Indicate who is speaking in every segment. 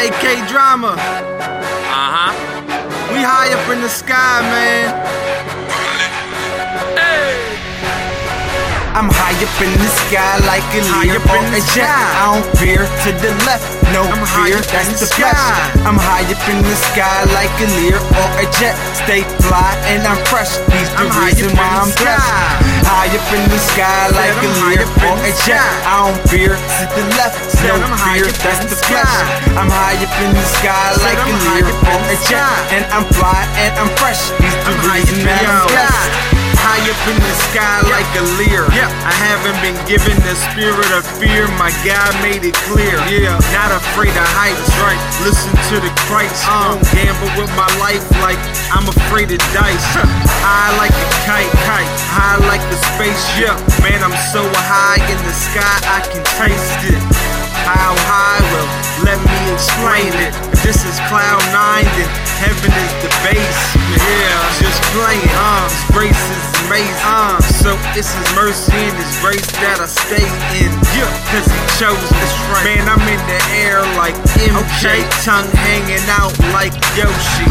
Speaker 1: AK Drama. We high up in the sky, man.
Speaker 2: I'm high up in the sky like a Lear or a jet. I don't fear to the left, no fear, that's the flesh. I'm high up in the sky like a Lear or a jet. Stay fly and I'm fresh, these the reason why I'm blessed. High up in the sky like a Lear or a jet. I don't fear to the left, no fear, that's the flesh. I'm high up in the sky like a Lear or a jet. And I'm fly and I'm fresh, these the reason why I'm blessed.
Speaker 1: High up in the sky like a Lear. I haven't been given the spirit of fear. My God made it clear. Not afraid of heights. Right. Listen to the Christ. Don't gamble with my life like I'm afraid of dice. High like a kite. High like the spaceship. Man, I'm so high in the sky I can taste it. How high? Well, let me explain it. If this is cloud 9, then heaven is the base. Just playing. His grace is amazing. So it's His mercy and His grace that I stay in. Cause He chose me. Man, I'm in the air like MJ. Tongue hanging out like Yoshi.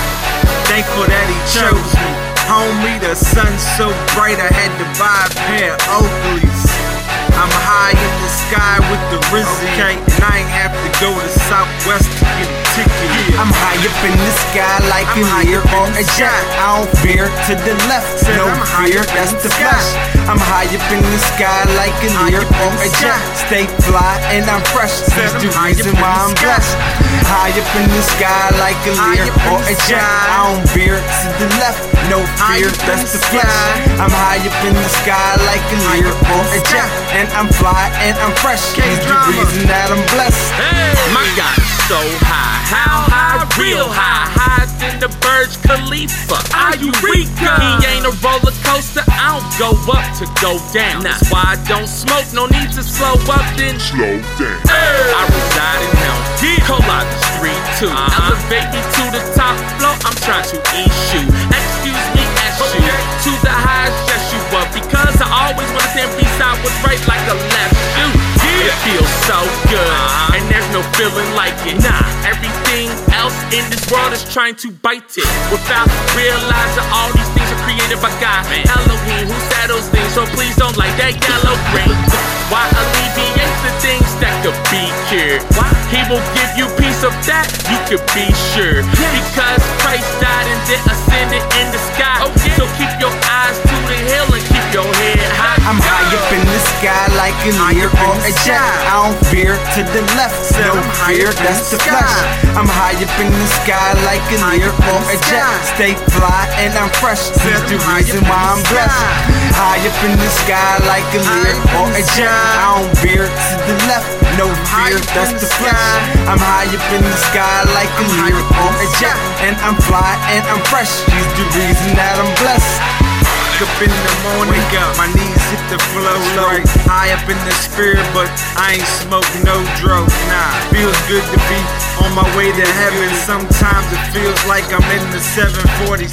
Speaker 1: Thankful that He chose me. Homie, the sun's so bright I had to buy a pair of Oakleys. I'm high in the sky with the Rizzy, and I ain't have to go to Southwest to get a ticket.
Speaker 2: I'm high up in the sky like a Lear or a jet. I don't fear to the left, no fear, that's the flesh. I'm high up in the sky like a Lear or a jet. Stay fly and I'm fresh, that's the reason why I'm blessed. High up in the sky like a Lear or a jet. I don't fear to the left, no fear, that's the flesh. I'm high up in the sky like a Lear or a jet. And I'm fly and I'm fresh, he's the reason that I'm blessed.
Speaker 3: My God is so high, how high? Real high, higher than the Burj Khalifa. Are you Eureka? He ain't a roller coaster, I don't go up to go down. That's why I don't smoke, no need to slow up, then slow down. I reside in hell, Collide the street too. Elevate me to the top floor, I'm trying to eat you. Excuse me, ask you to the highest, yes you up. Because I always wanna stand beside what's right like a left shoe. It feels so good, and there's no feeling like it. Everything else in this world is trying to bite it. Without realizing all these things are created by God, Elohim, who said those things. So please don't like that yellow green. Why alleviate the things that could be cured? He will give you peace of that, you could be sure. Because Christ died and then ascended in the sky. So keep your eyes to the hill and keep your head high.
Speaker 2: I'm high up in the sky like a Lear or a jet. I don't fear to the left, no fear, that's the flesh. I'm high up in the sky like a Lear or a jet. Stay fly and I'm fresh, he's the reason why I'm blessed. High up in the sky like a Lear or a jet. I don't fear to the left, no fear, that's the flesh. I'm high up in the sky like a Lear or a jet. And I'm fly and I'm fresh, he's the reason that I'm blessed.
Speaker 1: Up in the morning, my knees hit the floor low. High up in the spirit, but I ain't smoke no dro. Feels good to be on my way to heaven. Sometimes it feels like I'm in the 747.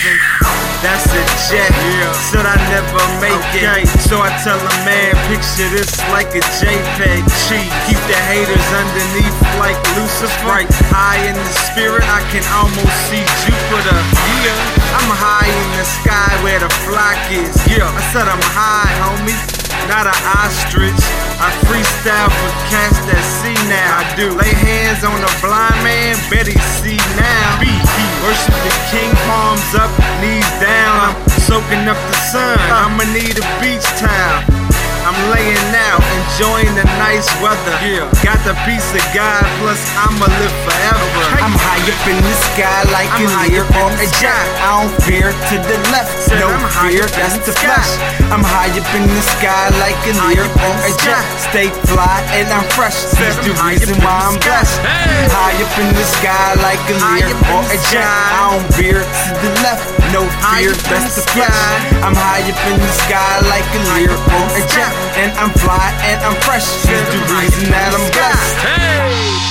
Speaker 1: That's a jet, said I never make it. So I tell a man, picture this like a JPEG cheese. Keep the haters underneath like Lucifer. High in the spirit, I can almost see Jupiter. I'm high in the sky where the flock is. I said I'm high, homie, not an ostrich. I freestyle for cats that see now. I do lay hands on a blind man, bet he see now. Worship the king, palms up, knees down. I'm soaking up the sun, I'ma need a beach towel. I'm laying out, enjoying the nice weather. Got the peace of God, plus I'ma live forever.
Speaker 2: I'm high up in the sky like a Lear or a jet. I don't fear to the left, no fear, that's the flesh. I'm high up in the sky like a Lear or a jet. Stay fly and I'm fresh, he's the reason why I'm blessed. High up in the sky like a Lear or a jet. I don't fear to the left, no fear, that's the flesh. I'm high up in the sky like a Lear or a jet. And I'm fly and I'm fresh, he's the reason that I'm blessed.